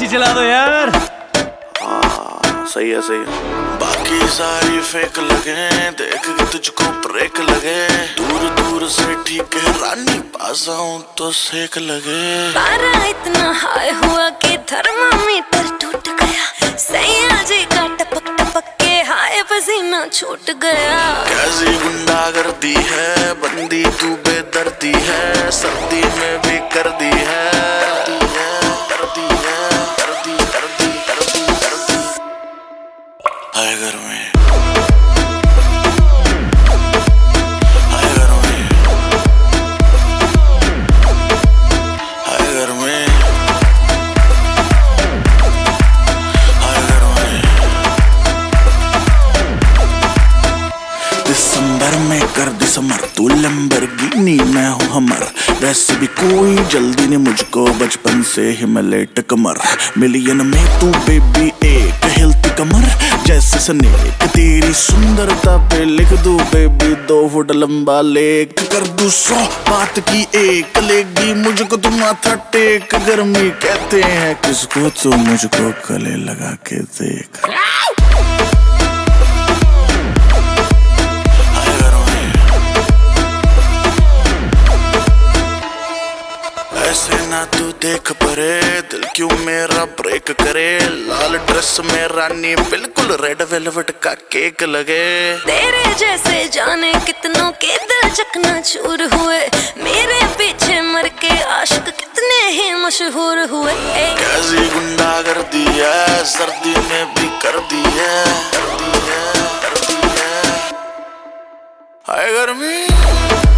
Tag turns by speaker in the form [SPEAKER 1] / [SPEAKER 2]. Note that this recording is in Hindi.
[SPEAKER 1] चला दो यार।
[SPEAKER 2] सही है सही है। बाकी सारी फेक लगे, देख के तुझको ब्रेक लगे। दूर दूर से ठीक है रानी, पास आऊं तो सेक लगे।
[SPEAKER 3] पारा इतना हाई हुआ कि थर्मामीटर टूट गया। सैया जी का टपक टपक के हाय पसीना छूट गया।
[SPEAKER 2] कैसी गुंडागर्दी है, बंदी तू बेदर्दी है। सर्दी में भी कर दी है, हाय घर में, हाय घर में, हाय घर में, हाय घर में। दिसंबर में कर दिसंबर, तू लैम्बोर्गिनी मैं हूँ हमर। वैसे भी कोई जल्दी नहीं मुझको, बचपन से ही मैं लेट कमर। मिलियन में तू बेबी एक हिलती कमर जैसे स्नेक। तेरी सुंदरता पे लिख दूं बेबी 2 फुट लंबा लेख। कर दूं 100 बात की एक, लेगी मुझको तुम माथा टेक। गर्मी कहते हैं किसको, तो मुझको गले लगा के देख। ऐसे ना तू देख परे, दिल क्यों मेरा ब्रेक करे। लाल ड्रेस में रानी बिल्कुल रेड वेलवेट का केक लगे।
[SPEAKER 3] तेरे जैसे जाने कितनों के दिल चकना चूर हुए। मेरे पीछे मर के आशिक कितने ही मशहूर हुए।
[SPEAKER 2] कैसी गुंडागर्दी है, सर्दी में भी कर दी है, कर दी है, कर दी है। हाय गर्मी।